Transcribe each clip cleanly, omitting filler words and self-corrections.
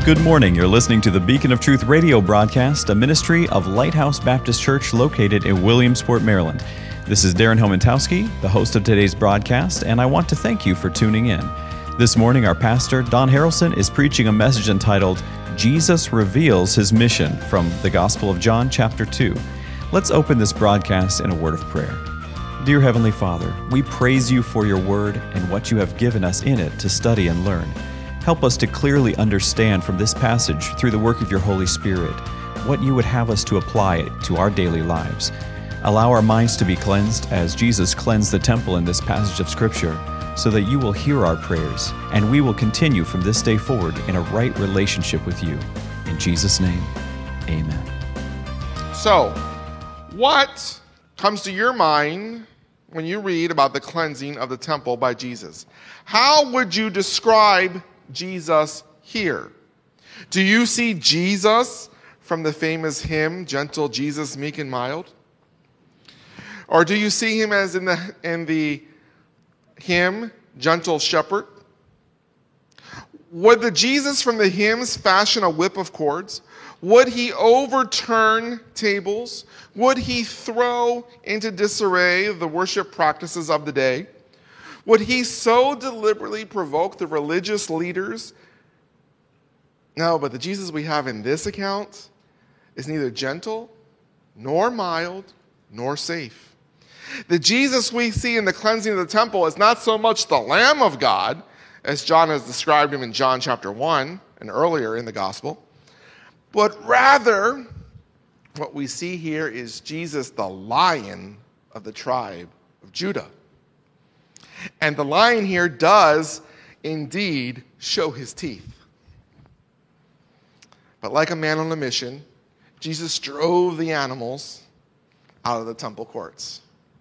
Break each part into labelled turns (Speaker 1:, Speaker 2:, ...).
Speaker 1: Good morning. You're listening to the Beacon of Truth radio broadcast, a ministry of Lighthouse Baptist Church located in Williamsport, Maryland. This is Darren Homentowski, the host of today's broadcast, and I want to thank you for tuning in. This morning, our pastor, Don Harrelson, is preaching a message entitled, Jesus Reveals His Mission, from the Gospel of John, chapter 2. Let's open this broadcast in a word of prayer. Dear Heavenly Father, we praise you for your word and what you have given us in it to study and learn. Help us to clearly understand from this passage, through the work of your Holy Spirit, what you would have us to apply to our daily lives. Allow our minds to be cleansed as Jesus cleansed the temple in this passage of Scripture, so that you will hear our prayers, and we will continue from this day forward in a right relationship with you. In Jesus' name, amen.
Speaker 2: So, what comes to your mind when you read about the cleansing of the temple by Jesus? How would you describe Jesus here? Do you see Jesus from the famous hymn, Gentle Jesus, Meek and Mild? Or do you see him as in the hymn, Gentle Shepherd? Would the Jesus from the hymns fashion a whip of cords? Would he overturn tables? Would he throw into disarray the worship practices of the day? Would he so deliberately provoke the religious leaders? No, but the Jesus we have in this account is neither gentle, nor mild, nor safe. The Jesus we see in the cleansing of the temple is not so much the Lamb of God, as John has described him in John chapter 1 and earlier in the gospel, but rather what we see here is Jesus, the Lion of the tribe of Judah. And the lion here does indeed show his teeth. But like a man on a mission, Jesus drove the animals out of the temple courts.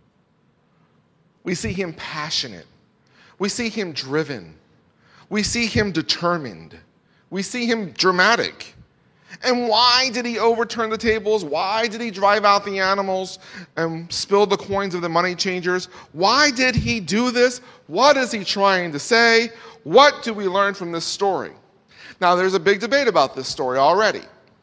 Speaker 2: We see him passionate. We see him driven. We see him determined. We see him dramatic. And why did he overturn the tables? Why did he drive out the animals and spill the coins of the money changers? Why did he do this? What is he trying to say? What do we learn from this story? Now, there's a big debate about this story already,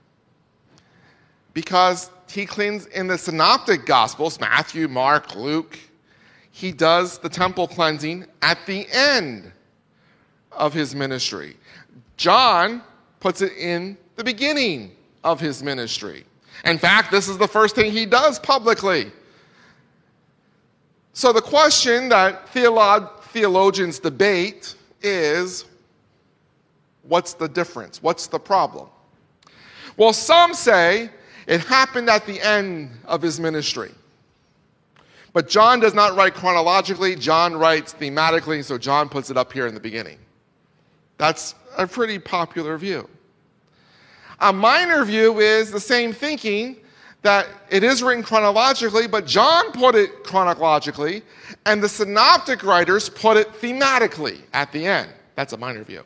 Speaker 2: because he cleans in the synoptic gospels, Matthew, Mark, Luke, he does the temple cleansing at the end of his ministry. John puts it in the beginning of his ministry. In fact, this is the first thing he does publicly. So the question that theologians debate is, what's the difference? What's the problem? Well, some say it happened at the end of his ministry. But John does not write chronologically. John writes thematically, so John puts it up here in the beginning. That's a pretty popular view. A minor view is the same thinking, that it is written chronologically, but John put it chronologically, and the synoptic writers put it thematically at the end. That's a minor view.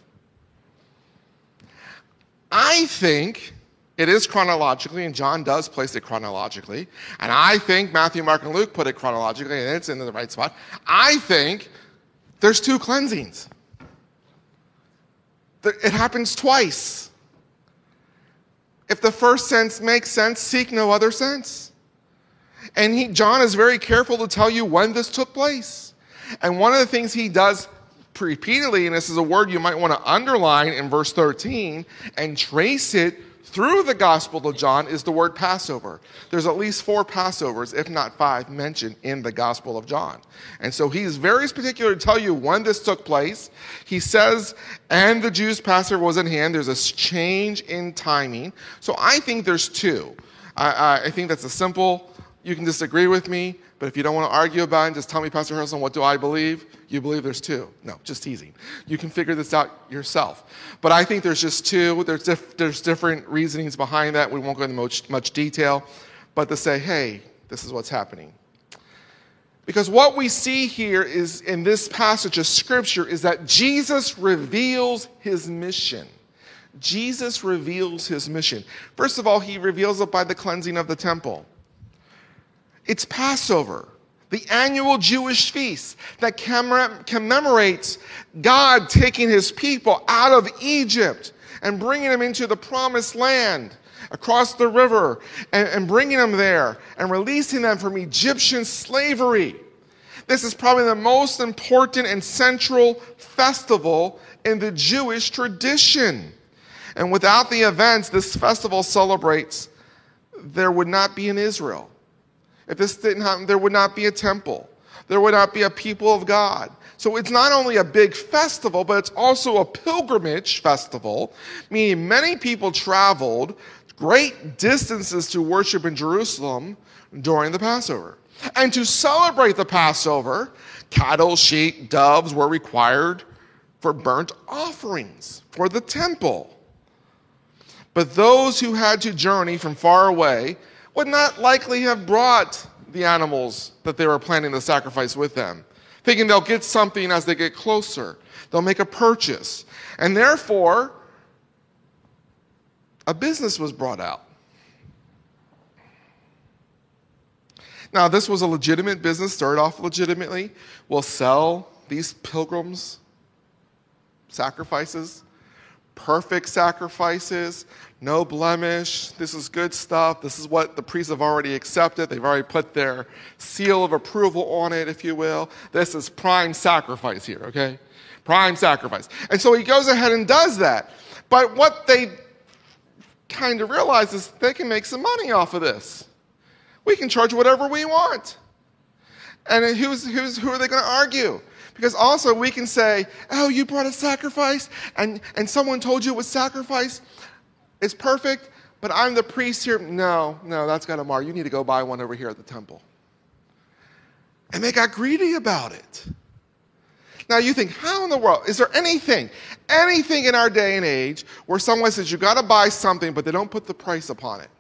Speaker 2: I think it is chronologically, and John does place it chronologically, and I think Matthew, Mark, and Luke put it chronologically, and it's in the right spot. I think there's two cleansings. It happens twice. If the first sense makes sense, seek no other sense. And John is very careful to tell you when this took place. And one of the things he does repeatedly, and this is a word you might want to underline in verse 13, and trace it through the Gospel of John, is the word Passover. There's at least 4 Passovers, if not 5, mentioned in the Gospel of John. And so he's very particular to tell you when this took place. He says, and the Jews' Passover was in hand. There's a change in timing. So I think there's 2. I think that's a simple, you can disagree with me, but if you don't want to argue about it, just tell me, Pastor Harrelson, what do I believe? You believe there's 2. No, just teasing. You can figure this out yourself. But I think there's just 2. There's different reasonings behind that. We won't go into much detail. But to say, hey, this is what's happening. Because what we see here is, in this passage of Scripture, is that Jesus reveals his mission. Jesus reveals his mission. First of all, he reveals it by the cleansing of the temple. It's Passover, the annual Jewish feast that commemorates God taking his people out of Egypt and bringing them into the promised land across the river and bringing them there and releasing them from Egyptian slavery. This is probably the most important and central festival in the Jewish tradition. And without the events this festival celebrates, there would not be an Israel. If this didn't happen, there would not be a temple. There would not be a people of God. So it's not only a big festival, but it's also a pilgrimage festival, meaning many people traveled great distances to worship in Jerusalem during the Passover. And to celebrate the Passover, cattle, sheep, doves were required for burnt offerings for the temple. But those who had to journey from far away would not likely have brought the animals that they were planning to sacrifice with them, thinking they'll get something as they get closer. They'll make a purchase. And therefore, a business was brought out. Now, this was a legitimate business, started off legitimately. We'll sell these pilgrims' sacrifices, perfect sacrifices, no blemish. This is good stuff. This is what the priests have already accepted. They've already put their seal of approval on it, if you will. This is prime sacrifice here, okay? Prime sacrifice. And so he goes ahead and does that. But what they kind of realize is they can make some money off of this. We can charge whatever we want. And who are they going to argue? Because also we can say, oh, you brought a sacrifice and someone told you it was sacrifice. It's perfect, but I'm the priest here. No, that's got a mark. You need to go buy one over here at the temple. And they got greedy about it. Now you think, how in the world, is there anything in our day and age where someone says you got to buy something, but they don't put the price upon it?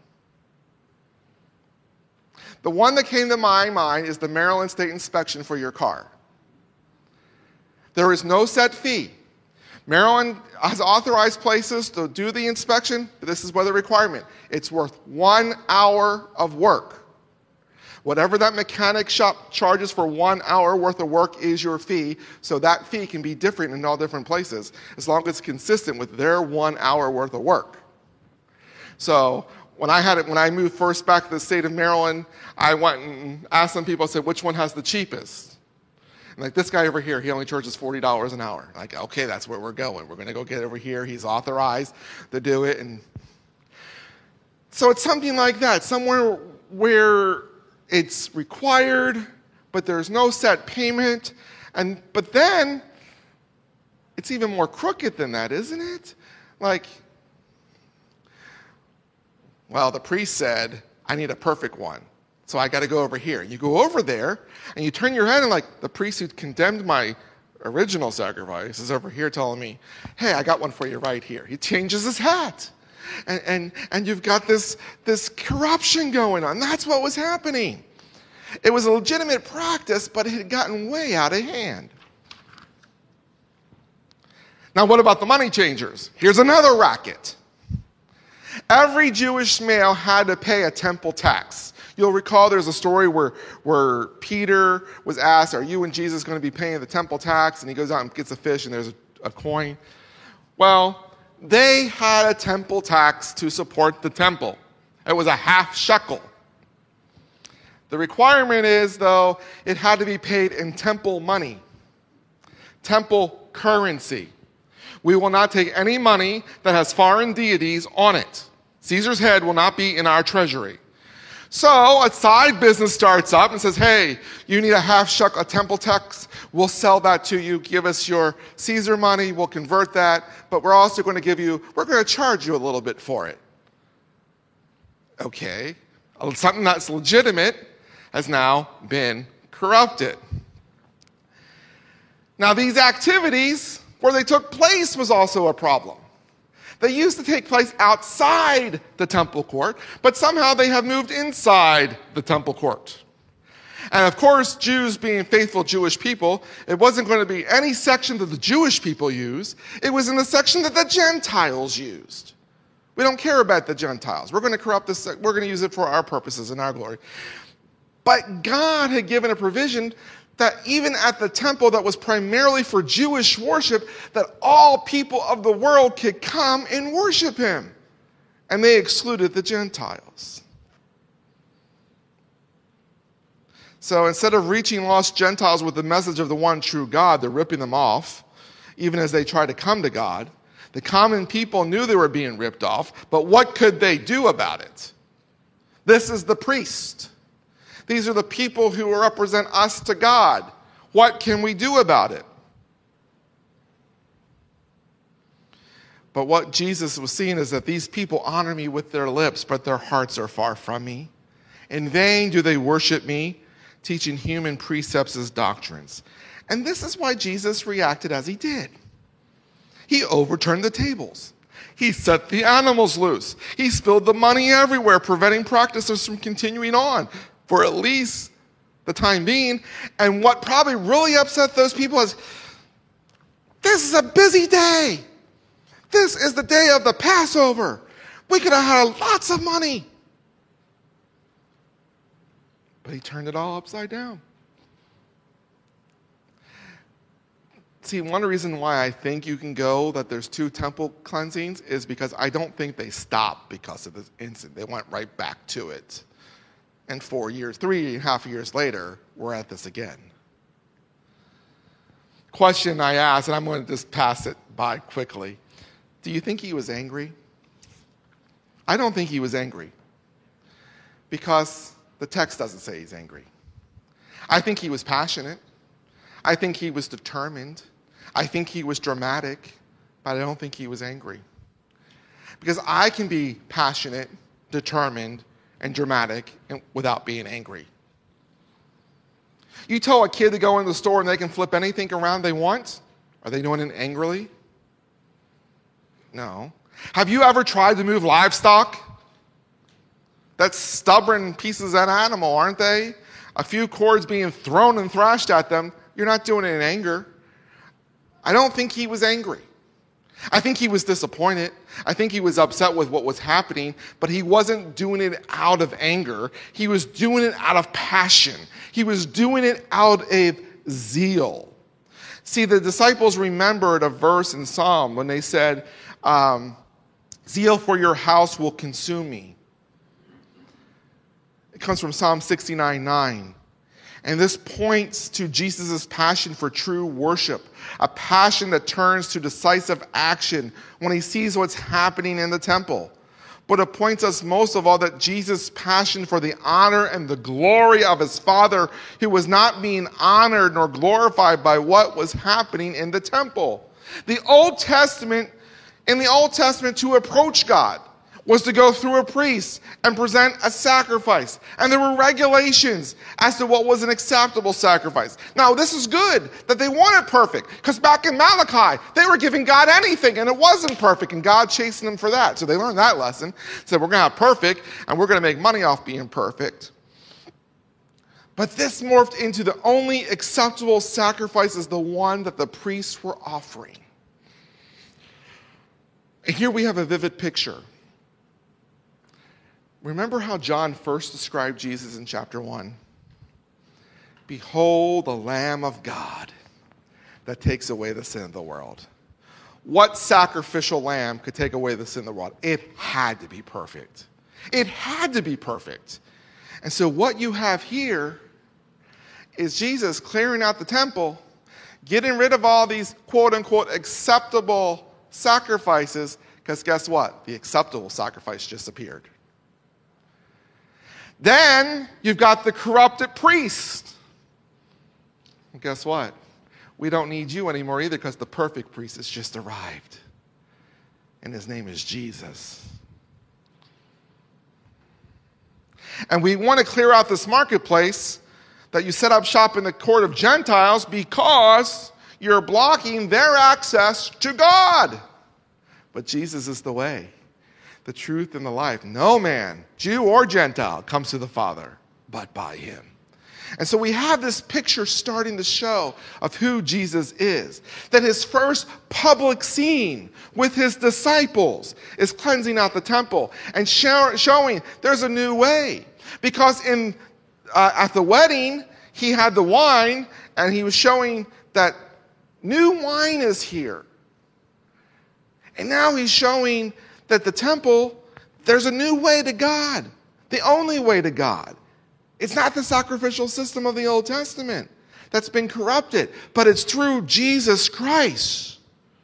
Speaker 2: The one that came to my mind is the Maryland State Inspection for your car. There is no set fee. Maryland has authorized places to do the inspection, but this is where the requirement. It's worth 1 hour of work. Whatever that mechanic shop charges for 1 hour worth of work is your fee, so that fee can be different in all different places, as long as it's consistent with their 1 hour worth of work. So when I moved first back to the state of Maryland, I went and asked some people, I said, which one has the cheapest? And like, this guy over here, he only charges $40 an hour. Like, okay, that's where we're going. We're going to go get over here. He's authorized to do it. And so it's something like that, somewhere where it's required, but there's no set payment. But then, it's even more crooked than that, isn't it? Like, well, the priest said, I need a perfect one, so I got to go over here. You go over there, and you turn your head, and like, the priest who condemned my original sacrifice is over here telling me, hey, I got one for you right here. He changes his hat. And you've got this corruption going on. That's what was happening. It was a legitimate practice, but it had gotten way out of hand. Now, what about the money changers? Here's another racket. Every Jewish male had to pay a temple tax. You'll recall there's a story where Peter was asked, are you and Jesus going to be paying the temple tax? And he goes out and gets a fish and there's a coin. Well, they had a temple tax to support the temple. It was a half shekel. The requirement is, though, it had to be paid in temple money, temple currency. We will not take any money that has foreign deities on it. Caesar's head will not be in our treasury. So a side business starts up and says, hey, you need a half shekel, a temple tax. We'll sell that to you. Give us your Caesar money. We'll convert that. But we're also going to we're going to charge you a little bit for it. Okay. Something that's legitimate has now been corrupted. Now, these activities where they took place was also a problem. They used to take place outside the temple court, but somehow they have moved inside the temple court. And of course, Jews being faithful Jewish people, it wasn't going to be any section that the Jewish people used. It was in the section that the Gentiles used. We don't care about the Gentiles. We're going to corrupt this. We're going to use it for our purposes and our glory. But God had given a provision that even at the temple that was primarily for Jewish worship, that all people of the world could come and worship him. And they excluded the Gentiles. So instead of reaching lost Gentiles with the message of the one true God, they're ripping them off, even as they try to come to God. The common people knew they were being ripped off, but what could they do about it? This is the priest. These are the people who represent us to God. What can we do about it? But what Jesus was seeing is that these people honor me with their lips, but their hearts are far from me. In vain do they worship me, teaching human precepts as doctrines. And this is why Jesus reacted as he did. He overturned the tables. He set the animals loose. He spilled the money everywhere, preventing practices from continuing on for at least the time being. And what probably really upset those people is, this is a busy day. This is the day of the Passover. We could have had lots of money. But he turned it all upside down. See, one reason why I think you can go that there's 2 temple cleansings is because I don't think they stopped because of this incident. They went right back to it. And 3.5 years later, we're at this again. Question I asked, and I'm going to just pass it by quickly. Do you think he was angry? I don't think he was angry, because the text doesn't say he's angry. I think he was passionate. I think he was determined. I think he was dramatic, but I don't think he was angry. Because I can be passionate, determined, and dramatic without being angry. You tell a kid to go in the store and they can flip anything around they want. Are they doing it angrily? No. Have you ever tried to move livestock? That's stubborn pieces of that animal, aren't they? A few cords being thrown and thrashed at them. You're not doing it in anger. I don't think he was angry. I think he was disappointed. I think he was upset with what was happening, but he wasn't doing it out of anger. He was doing it out of passion. He was doing it out of zeal. See, the disciples remembered a verse in Psalm when they said, zeal for your house will consume me. It comes from Psalm 69:9. And this points to Jesus' passion for true worship, a passion that turns to decisive action when he sees what's happening in the temple. But it points us most of all that Jesus' passion for the honor and the glory of his Father, who was not being honored nor glorified by what was happening in the temple. In the Old Testament, to approach God was to go through a priest and present a sacrifice. And there were regulations as to what was an acceptable sacrifice. Now, this is good that they want it perfect, because back in Malachi, they were giving God anything, and it wasn't perfect, and God chasing them for that. So they learned that lesson. Said, we're going to have perfect, and we're going to make money off being perfect. But this morphed into the only acceptable sacrifice is the one that the priests were offering. And here we have a vivid picture. Remember how John first described Jesus in chapter 1? Behold the Lamb of God that takes away the sin of the world. What sacrificial lamb could take away the sin of the world? It had to be perfect. It had to be perfect. And so what you have here is Jesus clearing out the temple, getting rid of all these quote-unquote acceptable sacrifices, because guess what? The acceptable sacrifice just appeared. Then you've got the corrupted priest. And guess what? We don't need you anymore either, because the perfect priest has just arrived. And his name is Jesus. And we want to clear out this marketplace that you set up shop in the court of Gentiles, because you're blocking their access to God. But Jesus is the way, the truth, and the life. No man, Jew or Gentile, comes to the Father but by him. And so we have this picture starting to show of who Jesus is. That his first public scene with his disciples is cleansing out the temple and showing there's a new way. Because at the wedding, he had the wine, and he was showing that new wine is here. And now he's showing that the temple, there's a new way to God, the only way to God. It's not the sacrificial system of the Old Testament that's been corrupted, but it's through Jesus Christ.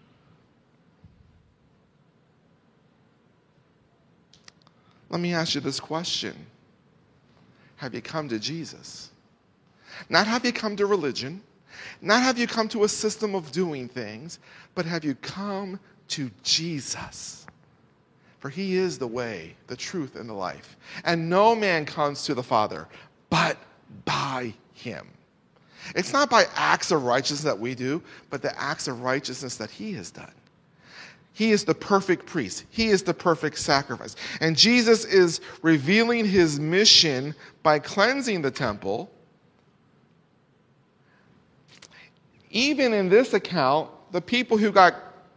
Speaker 2: Let me ask you this question. Have you come to Jesus? Not have you come to religion, not have you come to a system of doing things, but have you come to Jesus? For he is the way, the truth, and the life. And no man comes to the Father but by him. It's not by acts of righteousness that we do, but the acts of righteousness that he has done. He is the perfect priest. He is the perfect sacrifice. And Jesus is revealing his mission by cleansing the temple. Even in this account, the people who got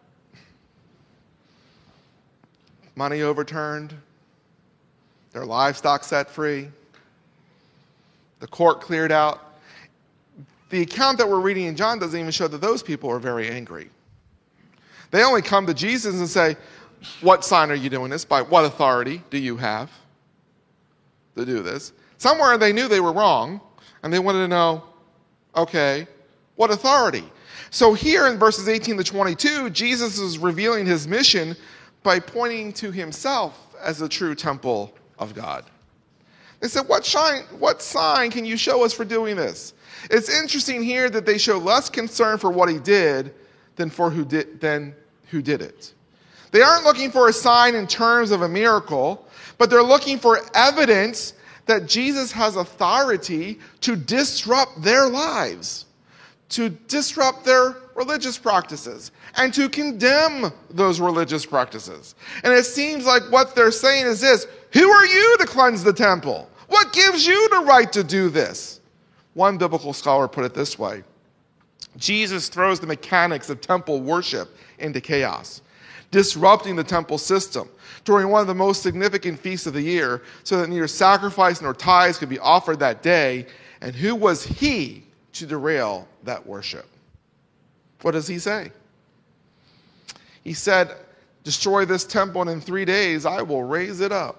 Speaker 2: money overturned, their livestock set free, the court cleared out, the account that we're reading in John doesn't even show that those people are very angry. They only come to Jesus and say, what sign are you doing this? By what authority do you have to do this? Somewhere they knew they were wrong, and they wanted to know, okay, what authority? So here in verses 18 to 22, Jesus is revealing his mission by pointing to himself as the true temple of God. They said, what sign can you show us for doing this? It's interesting here that they show less concern for what he did than who did it. They aren't looking for a sign in terms of a miracle, but they're looking for evidence that Jesus has authority to disrupt their lives, to disrupt their religious practices, and to condemn those religious practices. And it seems like what they're saying is this: who are you to cleanse the temple? What gives you the right to do this? One biblical scholar put it this way: Jesus throws the mechanics of temple worship into chaos, disrupting the temple system during one of the most significant feasts of the year, so that neither sacrifice nor tithes could be offered that day. And who was he to derail that worship? What does he say? He said, destroy this temple, and in 3 days I will raise it up.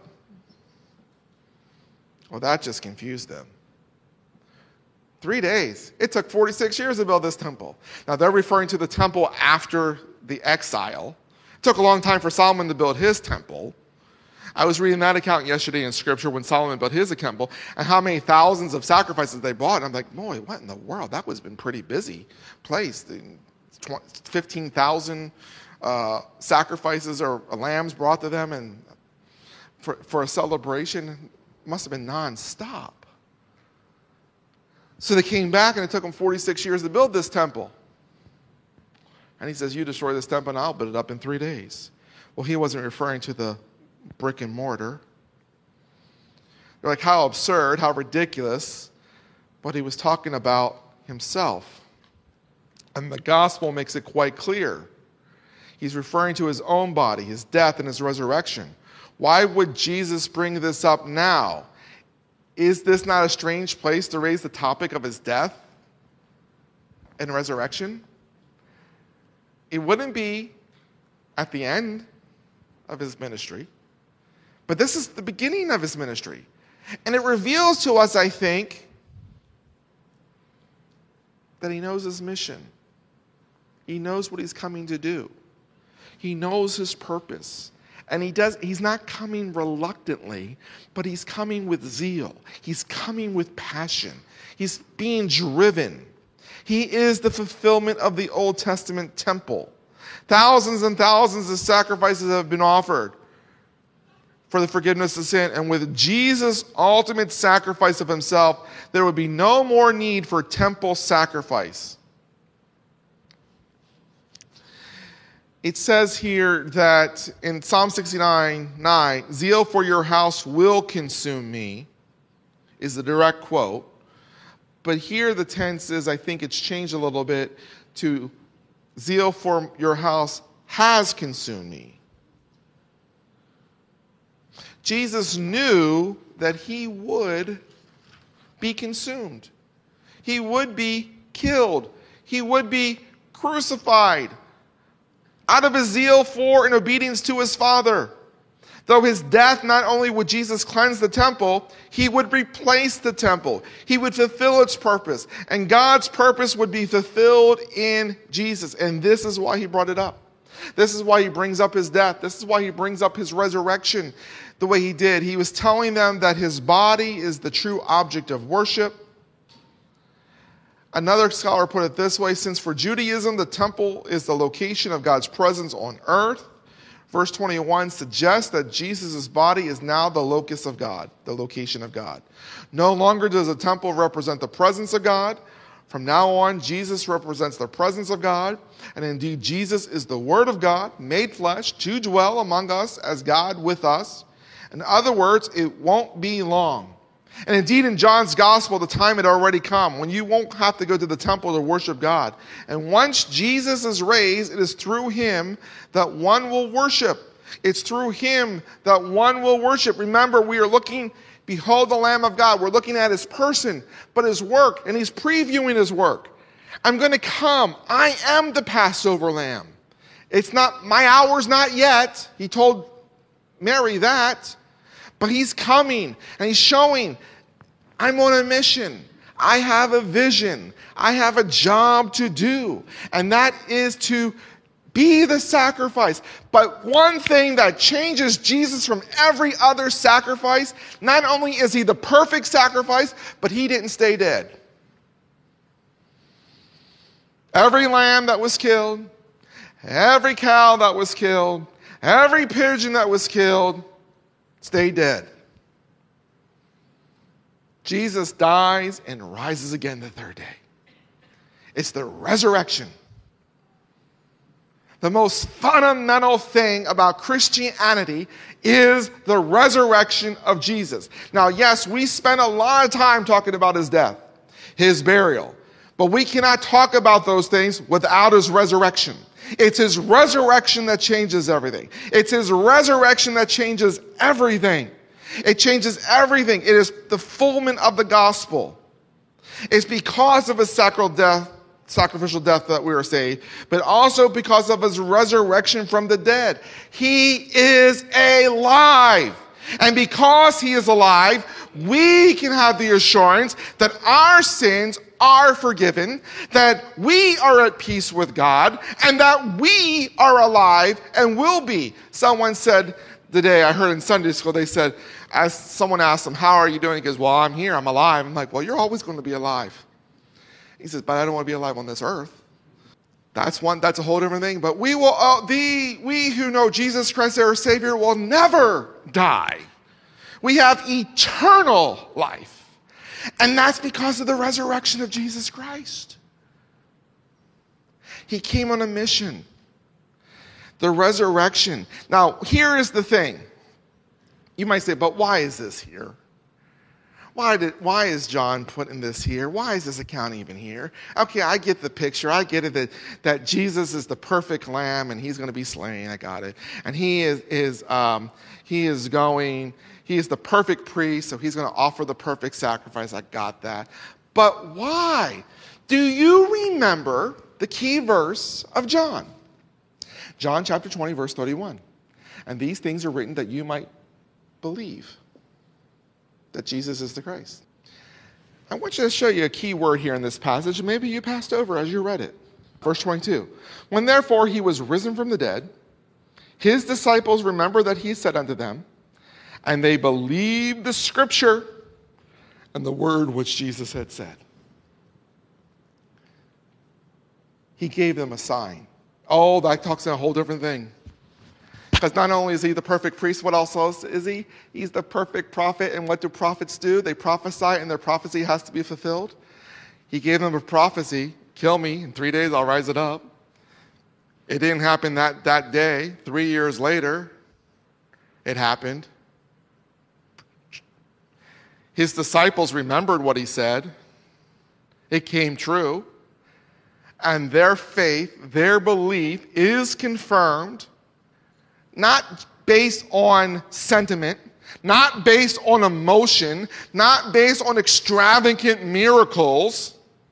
Speaker 2: Well, that just confused them. 3 days. It took 46 years to build this temple. Now, they're referring to the temple after the exile. It took a long time for Solomon to build his temple. I was reading that account yesterday in Scripture when Solomon built his temple, and how many thousands of sacrifices they brought. And I'm like, boy, what in the world? That was been pretty busy place. 15,000 sacrifices or lambs brought to them, and for a celebration, it must have been nonstop. So they came back, and it took them 46 years to build this temple. And he says, you destroy this temple, and I'll build it up in 3 days. Well, he wasn't referring to the brick and mortar. They're like, how absurd, how ridiculous. But he was talking about himself. And the gospel makes it quite clear. He's referring to his own body, his death, and his resurrection. Why would Jesus bring this up now? Is this not a strange place to raise the topic of his death and resurrection? It wouldn't be at the end of his ministry, but this is the beginning of his ministry. And it reveals to us, I think, that he knows his mission. He knows what he's coming to do. He knows his purpose. And he's not coming reluctantly, but he's coming with zeal. He's coming with passion. He's being driven. He is the fulfillment of the Old Testament temple. Thousands and thousands of sacrifices have been offered for the forgiveness of sin. And with Jesus' ultimate sacrifice of himself, there would be no more need for temple sacrifice. It says here that in Psalm 69:9, zeal for your house will consume me, is the direct quote. But here the tense is, I think it's changed a little bit to zeal for your house has consumed me. Jesus knew that he would be consumed. He would be killed. He would be crucified out of his zeal for and obedience to his Father. Though his death, not only would Jesus cleanse the temple, he would replace the temple. He would fulfill its purpose. And God's purpose would be fulfilled in Jesus. And this is why he brought it up. This is why he brings up his death. This is why he brings up his resurrection the way he did. He was telling them that his body is the true object of worship. Another scholar put it this way: since for Judaism the temple is the location of God's presence on earth, verse 21 suggests that Jesus' body is now the locus of God, the location of God. No longer does the temple represent the presence of God. From now on, Jesus represents the presence of God, and indeed Jesus is the Word of God, made flesh, to dwell among us as God with us. In other words, it won't be long. And indeed, in John's gospel, the time had already come when you won't have to go to the temple to worship God. And once Jesus is raised, it is through him that one will worship. It's through him that one will worship. Remember, we are looking, behold the Lamb of God. We're looking at his person, but his work, and he's previewing his work. I'm going to come. I am the Passover lamb. It's not, my hour's not yet. He told Mary that. But he's coming, and he's showing, I'm on a mission. I have a vision. I have a job to do, and that is to be the sacrifice. But one thing that changes Jesus from every other sacrifice, not only is he the perfect sacrifice, but he didn't stay dead. Every lamb that was killed, every cow that was killed, every pigeon that was killed, stay dead. Jesus dies and rises again the third day. It's the resurrection. The most fundamental thing about Christianity is the resurrection of Jesus. Now, yes, we spend a lot of time talking about his death, his burial, but we cannot talk about those things without his resurrection. It's his resurrection that changes everything. It's his resurrection that changes everything. It changes everything. It is the fulfillment of the gospel. It's because of his sacrificial death that we are saved, but also because of his resurrection from the dead. He is alive. And because he is alive, we can have the assurance that our sins are forgiven, that we are at peace with God, and that we are alive and will be. Someone said today, I heard in Sunday school, they said, as someone asked him, how are you doing? He goes, well, I'm here, I'm alive. I'm like, well, you're always going to be alive. He says, but I don't want to be alive on this earth. That's a whole different thing. But we who know Jesus Christ our Savior will never die. We have eternal life. And that's because of the resurrection of Jesus Christ. He came on a mission. The resurrection. Now, here is the thing. You might say, but why is this here? Why is John putting this here? Why is this account even here? Okay, I get the picture. I get it that Jesus is the perfect lamb and he's going to be slain. I got it. And he is the perfect priest, so he's going to offer the perfect sacrifice. I got that. But why? Do you remember the key verse of John? John chapter 20, verse 31. And these things are written that you might believe that Jesus is the Christ. I want you to show you a key word here in this passage. Maybe you passed over as you read it. Verse 22. When therefore he was risen from the dead, his disciples remembered that he said unto them, and they believed the scripture and the word which Jesus had said. He gave them a sign. Oh, that talks in a whole different thing. Because not only is he the perfect priest, what else is he? He's the perfect prophet. And what do prophets do? They prophesy, and their prophecy has to be fulfilled. He gave them a prophecy, kill me, in 3 days I'll rise it up. It didn't happen that day. 3 years later, it happened. His disciples remembered what he said. It came true. And their faith, their belief is confirmed, not based on sentiment, not based on emotion, not based on extravagant miracles,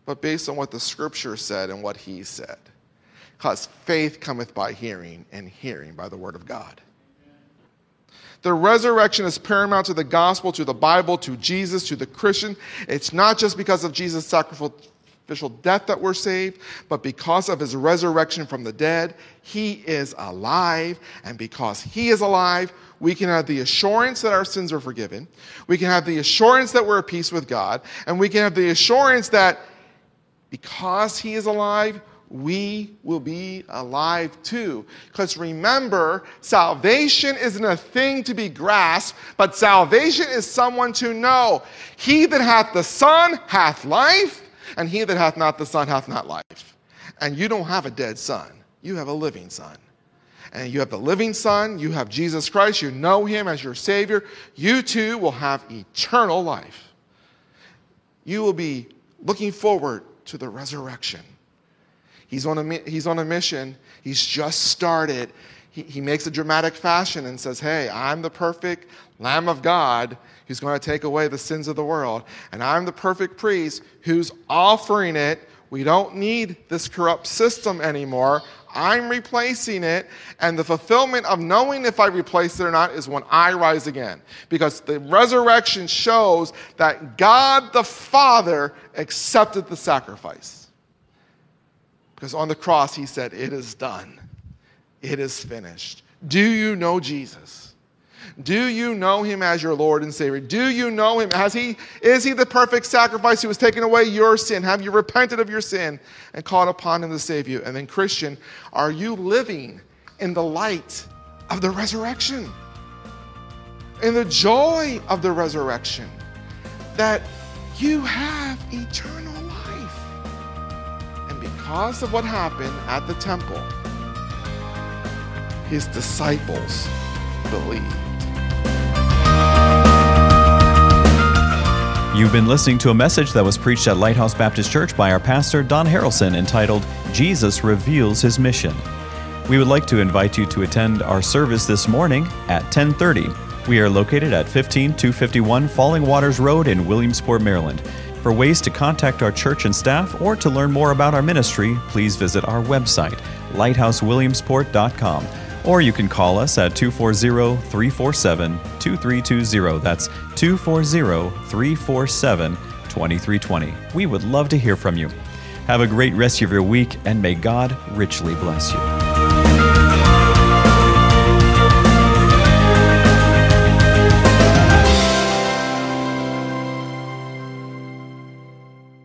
Speaker 2: but based on what the Scripture said and what he said. Because faith cometh by hearing, and hearing by the word of God. The resurrection is paramount to the gospel, to the Bible, to Jesus, to the Christian. It's not just because of Jesus' sacrificial death that we're saved, but because of his resurrection from the dead. He is alive, and because he is alive, we can have the assurance that our sins are forgiven. We can have the assurance that we're at peace with God, and we can have the assurance that because he is alive, we will be alive too. Because remember, salvation isn't a thing to be grasped, but salvation is someone to know. He that hath the Son hath life, and he that hath not the Son hath not life. And you don't have a dead son. You have a living son. And you have the living Son, you have Jesus Christ, you know him as your Savior. You too will have eternal life. You will be looking forward to the resurrection. He's on a mission. He's just started. He makes a dramatic fashion and says, hey, I'm the perfect Lamb of God who's going to take away the sins of the world. And I'm the perfect priest who's offering it. We don't need this corrupt system anymore. I'm replacing it. And the fulfillment of knowing if I replace it or not is when I rise again. Because the resurrection shows that God the Father accepted the sacrifice. Because on the cross, he said, it is done. It is finished. Do you know Jesus? Do you know him as your Lord and Savior? Do you know him? Is he the perfect sacrifice who has taken away your sin? Have you repented of your sin and called upon him to save you? And then, Christian, are you living in the light of the resurrection? In the joy of the resurrection? That you have eternal life. Because of what happened at the temple, his disciples believed.
Speaker 1: You've been listening to a message that was preached at Lighthouse Baptist Church by our pastor, Don Harrelson, entitled, Jesus Reveals His Mission. We would like to invite you to attend our service this morning at 10:30. We are located at 15251 Falling Waters Road in Williamsport, Maryland. For ways to contact our church and staff or to learn more about our ministry, please visit our website, lighthousewilliamsport.com. Or you can call us at 240-347-2320. That's 240-347-2320. We would love to hear from you. Have a great rest of your week, and may God richly bless you.